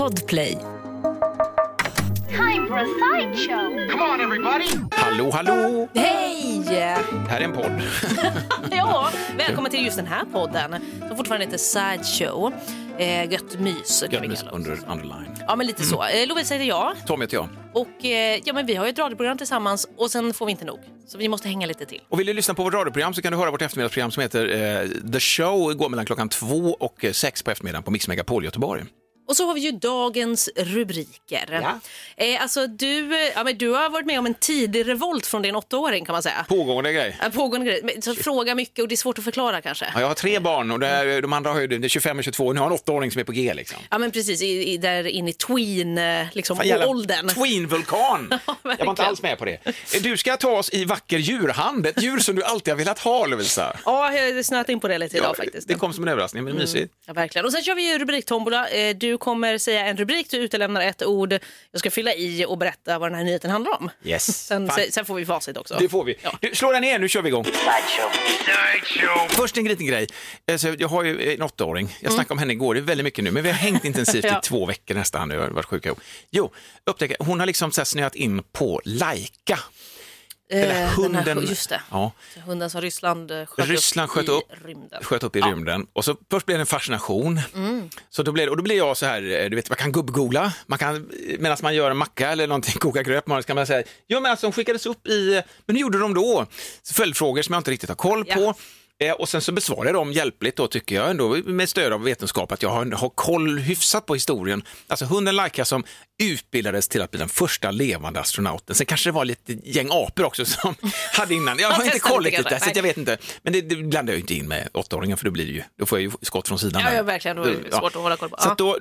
Podplay. Time for a sideshow. Come on everybody! Hallå, hallå! Hej! Här är en podd. Ja, välkommen till just den här podden som fortfarande heter Sideshow. Gött mys. Gött mys underline. Ja, men lite så. Lovisa heter jag. Tom heter jag. Och ja, men vi har ju ett radioprogram tillsammans och sen får vi inte nog. Så vi måste hänga lite till. Och vill du lyssna på vårt radioprogram så kan du höra vårt eftermiddagsprogram som heter The Show. Går mellan klockan 2 och 6 på eftermiddagen på Mix Megapol Göteborg. Och så har vi ju dagens rubriker. Ja. Alltså du har varit med om en tidig revolt från din 8-åring kan man säga. Pågående grej. Pågående grej. Så fråga mycket och det är svårt att förklara kanske. Ja, jag har 3 barn och de andra har ju det är 25 och 22. Nu har en 8-åring som är på G liksom. Ja men precis, där in i tween liksom, åldern. Tween-vulkan. Ja, jag var inte alls med på det. Du ska ta oss i vacker djurhand. Ett djur som du alltid har velat ha, Lovisa. Ja, jag har snöat in på det lite idag faktiskt. Det kom som en överraskning, men mysigt. Ja, verkligen. Och sen kör vi ju rubriktombola. Du kommer säga en rubrik, du utelämnar ett ord. Jag ska fylla i och berätta vad den här nyheten handlar om. Yes. Sen får vi facit också. Det får vi. Ja. Du, slå den ner, nu kör vi igång. Sideshow. Först en liten grej. Alltså, jag har ju en 8-åring. Jag snackade om henne igår, det är väldigt mycket nu. Men vi har hängt intensivt i 2 veckor nästan. Jag har varit sjuka. Jo, upptäcker, hon har liksom så här snöat in på Laika. Eller hunden. Just det. Ja. Hunden som Ryssland sköt upp i rymden. Och så först blev det en fascination. Så då blev jag så här, du vet, man kan gubbgoogla. Man kan, medan man gör en macka eller någonting, koka gröt, man kan man säga, ja men alltså de skickades upp i, men hur gjorde de då? Så följdfrågor som jag inte riktigt har koll på. Och sen så besvarar jag dem hjälpligt då tycker jag ändå med stöd av vetenskap att jag har koll hyfsat på historien. Alltså hunden Laika som utbildades till att bli den första levande astronauten. Sen kanske det var lite gäng apor också som hade innan. Jag har inte koll riktigt där, så jag vet inte. Men det blandar jag ju inte in med 8-åringar för då får jag ju skott från sidan. Ja, verkligen. Då är det svårt att hålla koll på.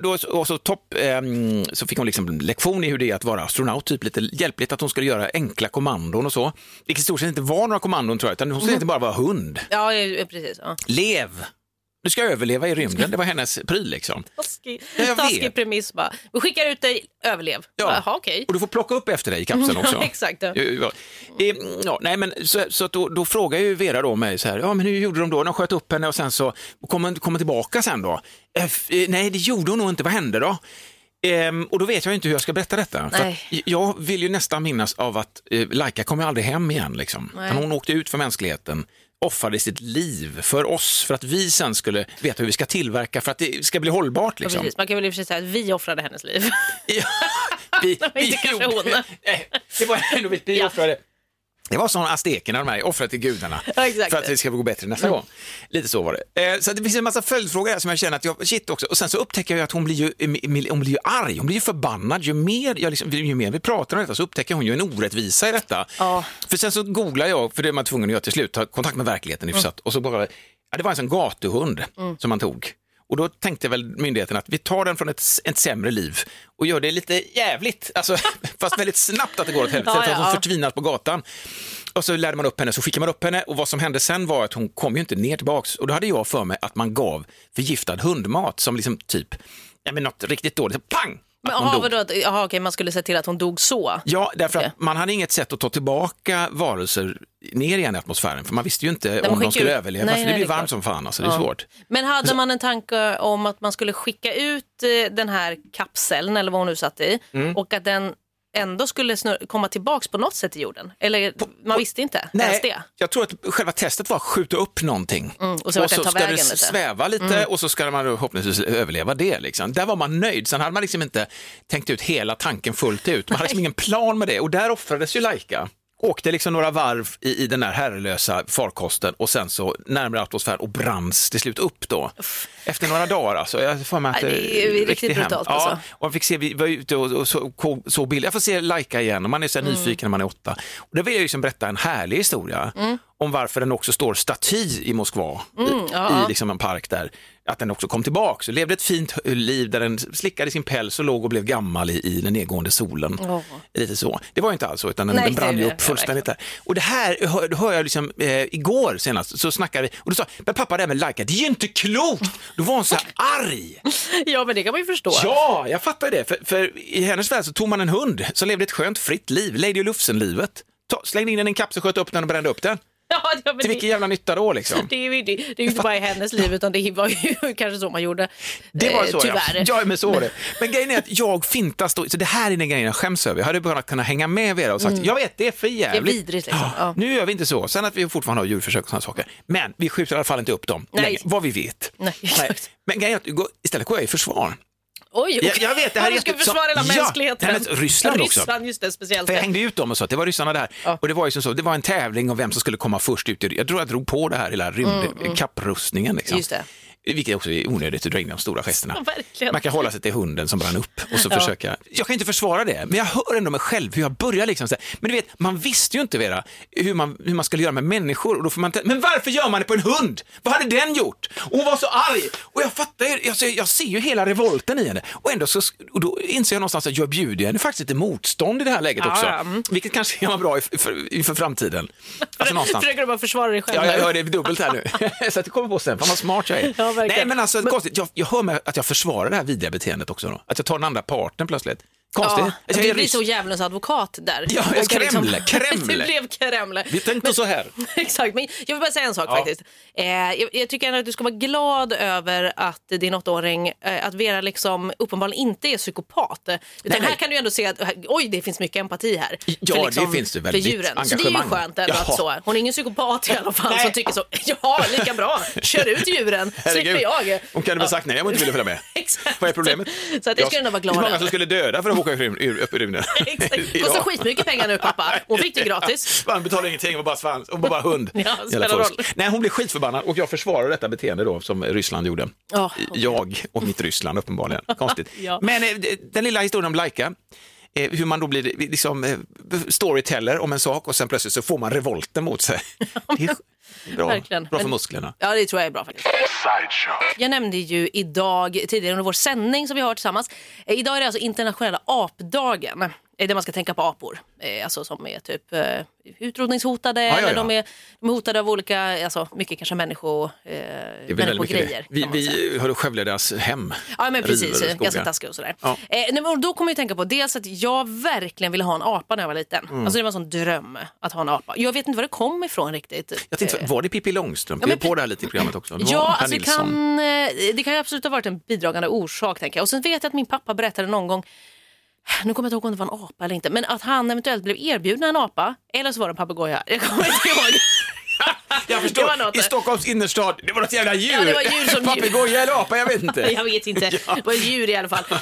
Så fick hon liksom lektion i hur det är att vara astronaut. Typ lite hjälpligt att hon skulle göra enkla kommandon och så. Vilket i stort sett inte var några kommandon tror jag, utan hon skulle inte bara vara hund. Ja, precis. Ja. Lev! Du ska överleva i rymden, det var hennes pryl liksom. Taskig premiss bara. Vi skickar ut dig, överlev. Ja, aha, okay. Och du får plocka upp efter dig i kapseln också. Exakt. Ja, nej, men så då frågar ju Vera då mig så här, ja men hur gjorde de då? De sköt upp henne och sen så kom tillbaka sen då. Nej, det gjorde hon nog inte, vad hände då? Och då vet jag inte hur jag ska berätta detta. För jag vill ju nästan minnas av att Laika kommer aldrig hem igen liksom. Hon åkte ut för mänskligheten, offrade sitt liv för oss, för att vi sen skulle veta hur vi ska tillverka för att det ska bli hållbart liksom. Precis. Man kan väl i och för sig säga att vi offrade hennes liv. Ja, inte kanske hon. Det var ändå vi offrade. Det var som aztekerna, de här offret till gudarna. Exakt. För att det ska gå bättre nästa gång. Lite så var det. Så det finns en massa följdfrågor här som jag känner att shit också. Och sen så upptäcker jag att hon blir ju arg. Hon blir ju förbannad. Ju mer vi pratar om detta så upptäcker hon ju en orättvisa i detta. Ja. För sen så googlar jag, för det är man tvungen att göra till slut, ta kontakt med verkligheten. Och så bara, det var en sån gatuhund som man tog. Och då tänkte väl myndigheten att vi tar den från ett sämre liv och gör det lite jävligt, alltså, fast väldigt snabbt att det går åt helvete, för att hon förtvinas på gatan. Och så lärde man upp henne, så skickade man upp henne och vad som hände sen var att hon kom ju inte ner tillbaks. Och då hade jag för mig att man gav förgiftad hundmat som liksom typ, något riktigt dåligt, pang! Men man skulle se till att hon dog så. Ja, därför att man hade inget sätt att ta tillbaka varelser ner igen i atmosfären, för man visste ju inte om de skulle överleva, för det blir varmt som fan, alltså, det är svårt. Men hade man en tanke om att man skulle skicka ut den här kapseln, eller vad hon nu satt i, och att den ändå skulle komma tillbaks på något sätt i jorden? Eller man visste inte ens det? Jag tror att själva testet var att skjuta upp någonting. Och så ska det sväva lite och så ska man förhoppningsvis överleva det. Liksom. Där var man nöjd. Sen hade man liksom inte tänkt ut hela tanken fullt ut. Man hade liksom ingen plan med det. Och där offrades ju Laika. Åkte liksom några varv i den här herrelösa farkosten och sen så närmare atmosfär och branns till slut upp då. Efter några dagar alltså. Jag får mig att det är riktigt brutalt alltså. Ja, och vi var ute och så bilder. Jag får se Laika igen och man är så nyfiken när man är 8. Och det vill jag ju liksom berätta en härlig historia om varför den också står staty i Moskva i liksom en park där. Att den också kom tillbaka och levde ett fint liv där den slickade sin päls och låg och blev gammal i den nedgående solen. Lite så. Det var ju inte alls så, utan den brann ju upp fullständigt där. Och det här hör jag liksom igår senast så snackade vi och då sa men pappa, det här med Laika, det är ju inte klokt. Då var hon så här arg. Ja, men det kan man ju förstå. Ja, jag fattar det. För i hennes värld så tog man en hund som levde ett skönt fritt liv, Lady Lufsen-livet. Slängde in den i en kapsel, sköt upp den och brände upp den. Till vilken jävla nytta då liksom? Det är ju inte bara i hennes liv, utan det var ju kanske så man gjorde. Det var så, tyvärr. Ja, men så var det. Men grejen är att jag fintas då, så det här är den grejen jag skäms över. Jag hade bara kunnat hänga med er och sagt, jag vet, det är för jävligt. Det är vidrigt liksom. Ja. Nu gör vi inte så. Sen att vi fortfarande har djurförsök och sådana saker. Men vi skjuter i alla fall inte upp dem länge, vad vi vet. Nej. Men grejen är att istället går jag i försvar. Oj, okay. Jag vet, det här du ska försvara hela mänskligheten. Ryssland också. Ryssland, just det, speciellt. För jag hängde ut dem och så, det var ryssarna där. Ja. Och det var ju som så, det var en tävling om vem som skulle komma först ut. Jag tror jag drog på det här hela kapprustningen liksom. Just det. Vilket också är onödigt att dra in de stora gesterna. Ja, man kan hålla sig till hunden som brann upp och så försöka. Jag kan inte försvara det, men jag hör ändå mig själv hur jag börjar liksom så här. Men du vet, man visste ju inte hur man skulle göra med människor, och då får man men varför gör man det på en hund? Vad hade den gjort? Och hon var så arg. Och jag fattar ju, jag ser ju hela revolten i henne. Och ändå och då inser jag någonstans att jag bjuder henne faktiskt lite motstånd i det här läget också. Vilket kanske kan vara bra för framtiden. Alltså någonstans. Försöker du bara försvara dig själv? Ja, jag hör det dubbelt här nu. Så att det kommer på sen, fan vad smart jag är. Ja, nej, men alltså, konstigt. Jag hör mig att jag försvarar det här vidriga beteendet också då. Att jag tar den andra parten plötsligt. Konstigt. Ja, du blir så djävulens advokat där. Ja, Kremle. Det blev Kremle. Vi tänkte så här. Exakt, men jag vill bara säga en sak faktiskt. Jag tycker ändå att du ska vara glad över att din 8-åring, att Vera liksom uppenbarligen inte är psykopat. Utan här kan du ändå se att det finns mycket empati här. Ja, för liksom, det finns det väldigt. För djuren. Så det är ju skönt ändå att så. Hon är ingen psykopat i alla fall som tycker så. Ja, lika bra. Kör ut djuren. Slipper jag. Hon kan väl sagt nej, jag måste vilja följa med. Exakt. Vad är problemet? Så att jag ska ändå vara glad. Det är många som skulle döda för att åka upp i rymden. Exakt. Kostar skitmycket pengar nu, pappa. Hon fick det gratis. Man betalar ingenting och bara svans och bara hund. Ja, spelar roll. Nej, hon blir skitförbannad och jag försvarar detta beteende då som Ryssland gjorde. Okay. Jag och mitt Ryssland uppenbarligen. Konstigt. Men den lilla historien om Laika, hur man då blir liksom storyteller om en sak och sen plötsligt så får man revolten mot sig. Det är bra för musklerna. Ja, det tror jag är bra faktiskt. Jag nämnde ju tidigare under vår sändning som vi har tillsammans. Idag är det alltså internationella apdagen. Där man ska tänka på apor. Alltså som är typ utrotningshotade. Eller de är hotade av olika, alltså mycket kanske människogrejer. Vi har skövlat deras hem. Ja, men precis. Ganska taskiga och sådär. Ja. Och då kommer jag tänka på dels att jag verkligen ville ha en apa när jag var liten. Alltså det var en sån dröm att ha en apa. Jag vet inte var det kom ifrån riktigt. Jag tänkte, var det Pippi Långstrump? Vi är på det här lite i programmet också. Ja, alltså det kan ju absolut ha varit en bidragande orsak, tänker jag. Och sen vet jag att min pappa berättade någon gång, nu kommer jag inte ihåg om det var en apa eller inte, men att han eventuellt blev erbjuden en apa, eller så var det en papegoja. Jag kommer inte ihåg. Jag förstår, i Stockholms innerstad, det var något jävla djur. Ja, det var djur som papegoja eller apa, jag vet inte. Jag vet inte, det var ett djur i alla fall.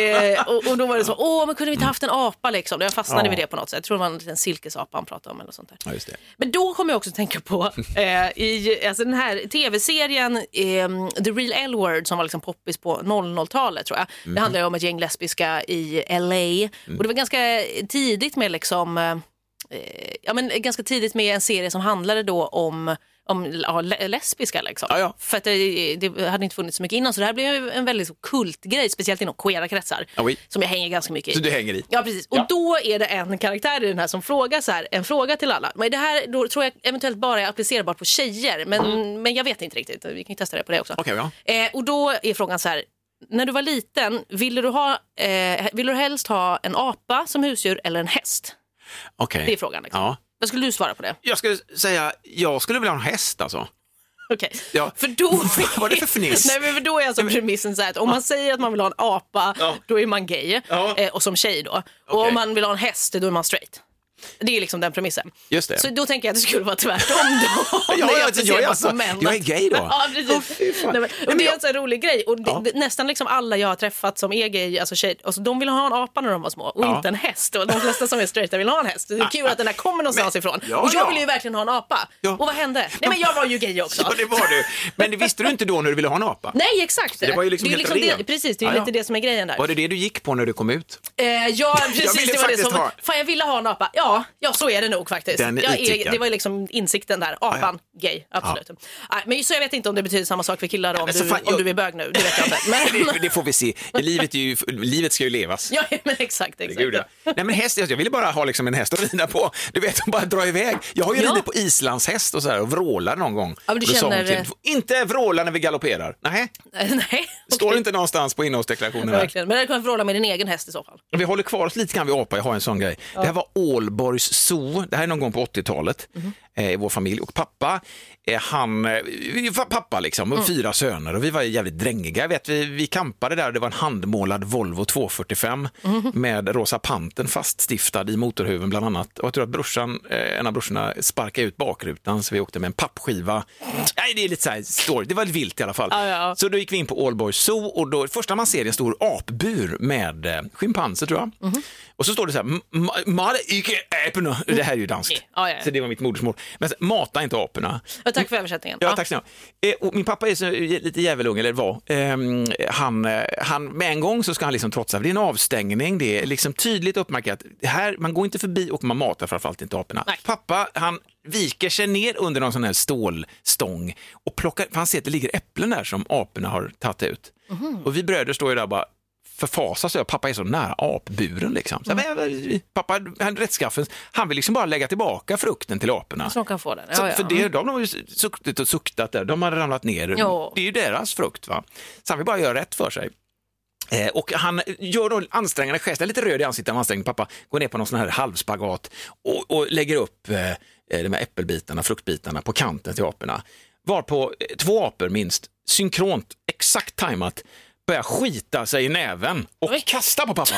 Och då var det så, men kunde vi inte haft en apa liksom? Jag fastnade vid det på något sätt. Jag tror det var en silkesapa han pratade om eller sånt där. Ja, just det. Men då kommer jag också tänka på alltså den här tv-serien The Real L-Word som var liksom poppis på 00-talet tror jag. Det handlar ju om ett gäng lesbiska i LA. Och det var ganska tidigt med liksom ganska tidigt med en serie som handlade då om lesbiska liksom. Ja. För att det hade inte funnits så mycket innan, så det här blev en väldigt kultgrej, speciellt inom queera kretsar, som jag hänger ganska mycket i. Så du hänger i? Ja, precis. Och då är det en karaktär i den här som frågar så här, en fråga till alla. Men det här då tror jag eventuellt bara är applicerbart på tjejer, men jag vet inte riktigt. Vi kan ju testa det på det också. Okay, ja. Och då är frågan så här: när du var liten, ville du helst ha en apa som husdjur eller en häst? Okay. Det är frågan liksom. Ja. Vad skulle du svara på det? Jag skulle säga, jag skulle vilja ha en häst alltså. Okej, för då... Vad var det för fniss? Nej, men för då är alltså premissen så här att om man säger att man vill ha en apa, då är man gay. Och som tjej då. Och om man vill ha en häst, då är man straight. Det är liksom den premissen. Just det. Så då tänker jag att det skulle vara tvärtom då. Jag är gay då. Ja, precis. Och det är en sån rolig grej. Och nästan liksom alla jag har träffat som är gay, alltså tjej, alltså de vill ha en apa när de var små och inte en häst. Och de flesta som är straighta vill ha en häst. Det är kul att den här kommer någonstans ifrån. Och jag ville ju verkligen ha en apa. Och vad hände? Nej, men jag var ju gay också. Ja, det var du. Men det visste du inte då när du ville ha en apa? Nej, exakt. Det var ju liksom helt rent. Precis, det är lite det som är grejen där. Var det du gick på när du kom ut? Ja, precis. Det var det som... Fan, jag ville ha en apa. Ja, så är det nog faktiskt. Det var liksom insikten där. Apan, gay, absolut. Men så jag vet inte om det betyder samma sak för killar om du är bög nu. Det vet jag inte. Men... det får vi se. Livet ska ju levas. Ja, men exakt. Nej, men häst, jag ville bara ha liksom en häst att rida på. Du vet, bara dra iväg. Jag har ju ridit på islandshäst och så här och vrålar någon gång. Ja, du känner... Inte vråla när vi galopperar. Nej. Står inte någonstans på innehållsdeklarationen. Verkligen. Men du kan vråla med din egen häst i så fall. Vi håller kvar oss lite grann vid apa. Jag har en sån grej. Det här var Ålborgs zoo. Det här är någon gång på 80-talet. i vår familj. Och pappa, vi var pappa liksom, och 4 söner och vi var jävligt drängiga. Jag vet, vi campade där och det var en handmålad Volvo 245 med rosa panten faststiftad i motorhuven bland annat. Och jag tror att en av brorsorna sparkade ut bakrutan så vi åkte med en pappskiva. Nej, det är lite så här story. Det var vilt i alla fall. Ja. Så då gick vi in på Allboys Zoo och då första man ser är en stor apbur med schimpanser tror jag. Och så står det så här, mata icke aporna. Det här är ju danskt. Ja. Så det var mitt modersmål. Men mata inte aporna. Ja, tack för översättningen. Ja, tack snälla. Och min pappa är så lite jävelung, eller var. Han med en gång så ska han liksom trotsa. Det är en avstängning, det är liksom tydligt uppmärkat. Här, man går inte förbi och man matar framförallt inte aporna. Nej. Pappa, han viker sig ner under någon sån här stålstång och plockar, för han ser att det ligger äpplen där som aporna har tagit ut. Och vi bröder står ju där bara förfasar sig. Pappa är så nära apburen liksom. Så, pappa, han rättskaffen, han vill liksom bara lägga tillbaka frukten till aporna. Så de kan få den. Så, för de har ju suktat och suktat där. De har ramlat ner. Jo. Det är ju deras frukt, va? Så han vill bara göra rätt för sig. Och han gör då ansträngande gester, lite röd i ansiktet av ansträngning. Pappa går ner på någon sån här halvspagat och lägger upp de här äppelbitarna, fruktbitarna på kanten till aporna. Varpå 2 apor minst, synkront, exakt tajmat, börjar skita sig i näven och kasta på pappa.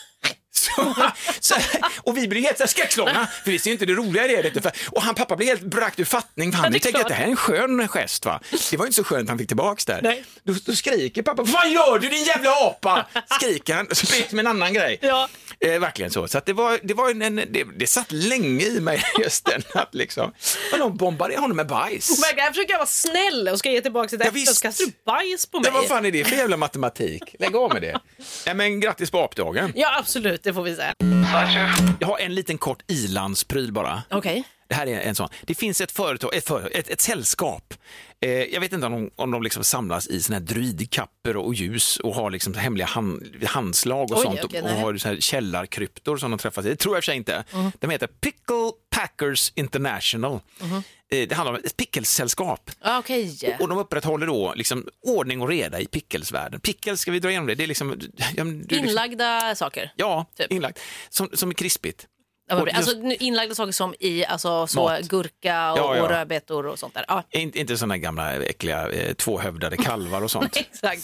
Och vi blir helt skräckslagna, för vi ser inte det roliga i det. Och pappa blir helt brakt ur fattning, för han tänker att det här är en skön gest, va? Det var inte så skönt han fick tillbaks där. Då skriker pappa, vad gör du din jävla apa? Skriker han, så springer med en annan grej. Ja. Verkligen så. Så att det satt länge i mig just den att liksom, de bombade honom med bajs. Jag försöker vara snäll och ska ge tillbaka ett äpple, så kastar du bajs på mig. Vad fan är det för jävla matematik? Lägg av med det. Ja, men grattis på apdagen. Ja, absolut, det får vi säga. Jag har en liten kort ilandspryl bara. Okej. Det här är en sån. Det finns ett företag, ett sällskap. Jag vet inte om de liksom samlas i såna här druidkapper och ljus och har liksom hemliga handslag och sånt. Okay, och har så här källarkryptor som de träffas i. Det tror jag för sig inte. De heter Pickle Packers International. Det handlar om ett pickelssällskap. Okay. Och de upprätthåller då liksom ordning och reda i pickelsvärlden. Pickles, ska vi dra igenom det? Det är liksom... Inlagda saker? Ja, typ. inlagt. Som är krispigt. Alltså inlagda saker som i så gurka och rödbetor och sånt där. Ja. Inte såna gamla äckliga tvåhövdade kalvar och sånt. Exakt.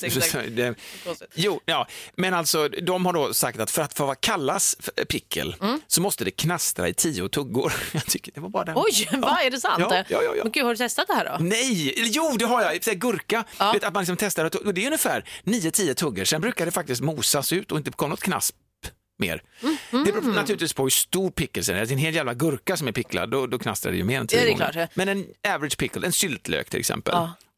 Men alltså de har då sagt att för att få kallas pickel så måste det knastra i 10 tuggor. Jag tycker det var bara det. Oj, vad är det sant? Ja. Men gud, har du testat det här då? Nej, jo det har jag. Gurka, vet, att man liksom testar och det är ungefär 9-10 tuggor. Sen brukar det faktiskt mosas ut och inte komma något knasp mer. Det beror naturligtvis på hur stor pickelsen är. Det är en hel jävla gurka som är picklad, då knastrar det ju mer än 10 gånger. Klart. Men en average pickle, en syltlök till exempel.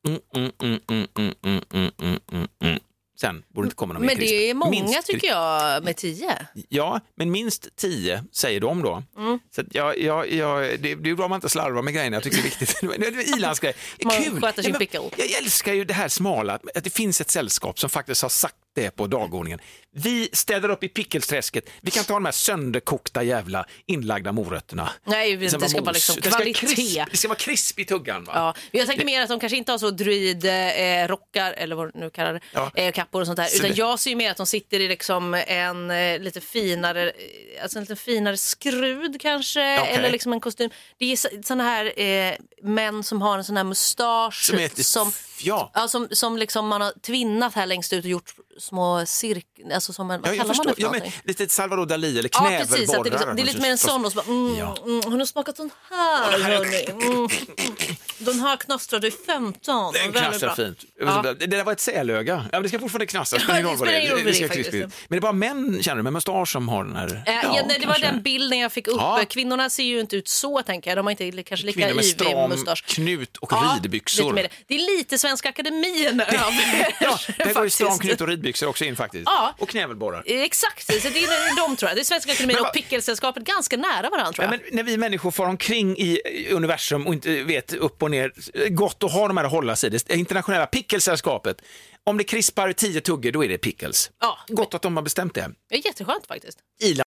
Sen borde inte komma någon mer krisp. Men det är många minst, tycker jag med 10. Ja, men minst 10 säger de då. Så att det är bra man inte slarvar med grejerna. Jag tycker det är viktigt. Ilandsgrej är kul. Sköter sin pickle. Jag älskar ju det här smala, att det finns ett sällskap som faktiskt har sagt det på dagordningen. Vi ställer upp i pickelsträsket. Vi kan ta de här sönderkokta jävla inlagda morötterna. Nej, det ska vara liksom kvalitet. Det ska vara krisp i tuggan, va? Ja, jag tänker mer att de kanske inte har så rockar eller vad nu kallar det, kappor och sånt där. Utan jag ser ju mer att de sitter i liksom en lite finare, alltså en lite finare skrud kanske, eller liksom en kostym. Det är såna här män som har en sån här mustasch som liksom man har tvinnat här längst ut och gjort små alltså som en, vad kallar man det för någonting? Lite Salvador Dalí eller knävelborrar. Ja, precis, det är lite mer en sån och så bara, har du smakat den här, hörni? Den här knastrade i 15. Den knastrar fint. Det där var ett sälöga. Ja, men det ska fortfarande knastra. Men det är bara män, känner du, med mustasch som har den här... det var den bilden jag fick upp. Kvinnorna ser ju inte ut så, tänker jag. De har inte kanske lika ivrig mustasch. Kvinnor med stram knut och ridbyxor. Det är lite Svenska Akademin över. Ja, det går ju stram knut och ridbyxor också in faktiskt. Ja. Och knävelborrar. Exakt, så det är de tror jag. Det är Svenska Akademin och Pickelsällskapet ganska nära varandra, tror jag. Men när vi människor får omkring i universum och inte vet upp och ner, gott att ha de här att hålla sig. Det internationella Pickelsällskapet. Om det krispar 10 tuggor, då är det pickles. Ja. Gott att de har bestämt det. Det är jätteskönt faktiskt.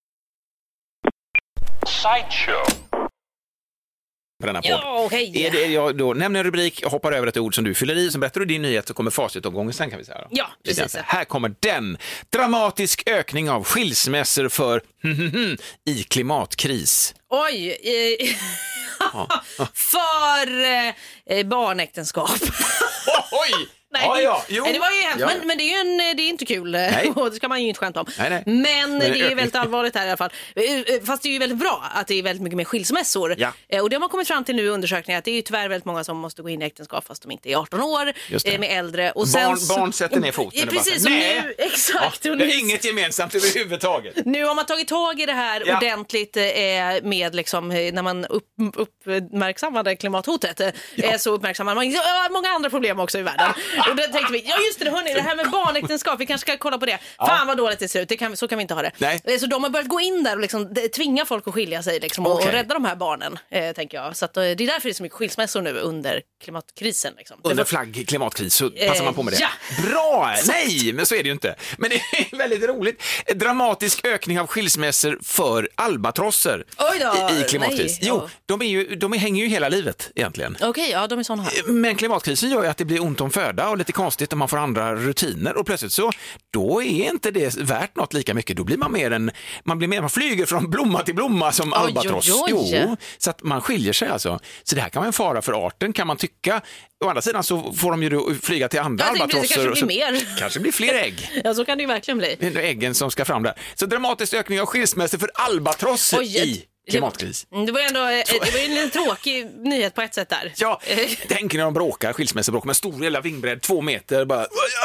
Sideshow. På denna podd. Jag då nämner en rubrik, hoppar över ett ord som du fyller i, som berättar du din nyhet, så kommer facit-omgången sen, kan vi säga. Ja, precis. Här kommer den. Dramatisk ökning av skilsmässor för i klimatkris. Oj, för barnäktenskap. Oj! Nej, Jo. det var ju hemskt, men det är ju inte kul. Och det ska man ju inte skämta om. Nej. Men det är ju väldigt allvarligt här i alla fall. Fast det är ju väldigt bra att det är väldigt mycket mer skilsmässor. Ja. Och det har man kommit fram till nu i undersökningar att det är ju tyvärr väldigt många som måste gå in i äktenskap fast de inte är 18 år med äldre. Och barn sätter ner foten. Precis, och nu, exakt. Ja, det är inget gemensamt överhuvudtaget. Nu har man tagit tag i det här ordentligt med liksom, när man uppmärksammade klimathotet så uppmärksammar man många andra problem också i världen. Och då tänkte vi, just det, hörni, det här med barnäktenskap, vi kanske ska kolla på det. Fan vad dåligt det ser ut, så kan vi inte ha det. Nej. Så de har börjat gå in där och liksom, tvinga folk att skilja sig liksom, och rädda de här barnen, tänker jag. Så att, det är därför det är så mycket skilsmässor nu under klimatkrisen. Liksom. Under flagg klimatkris så passar man på med det. Ja. Bra! Nej, men så är det ju inte. Men det är väldigt roligt. Dramatisk ökning av skilsmässor för albatrosser i klimatkris. Jo, de hänger ju hela livet egentligen. Okej, ja, de är såna här. Men klimatkrisen gör ju att det blir ont om föda och lite konstigt om man får andra rutiner och plötsligt så, då är inte det värt något lika mycket. Då blir man flyger från blomma till blomma som albatross. Jo, så att man skiljer sig alltså. Så det här kan vara en fara för arten, kan man tycka. Å andra sidan så får de ju då flyga till andra albatrosser. Det kanske blir mer. Kanske blir fler ägg. Ja, så kan det ju verkligen bli. Det är äggen som ska fram där. Så dramatisk ökning av skilsmässor för albatrosser i klimatkris. Det var ju en tråkig nyhet på ett sätt där. Ja, tänker när de bråkar, skilsmässebråk med stor jävla vingbredd, 2 meter, bara...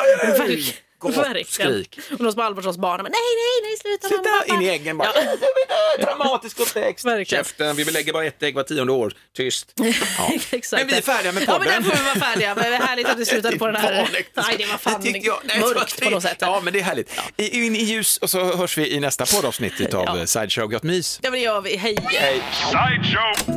Skrik. Och de som albatross barnen, men nej, sluta in i äggen bara. Dramatisk uppväxt. Käften, vi lägger bara 1 ägg var 10:e år. Tyst. Ja. Exakt. Men vi är färdiga med podden. Ja, men där får vi vara färdiga. Men det är härligt att du slutade på den här. Nej, det var fan mörkt på något sätt. Ja, men det är härligt. In i ljus och så hörs vi i nästa poddavsnitt av Sideshow Got Mys. Ja, men det gör vi. Hej. Sideshow.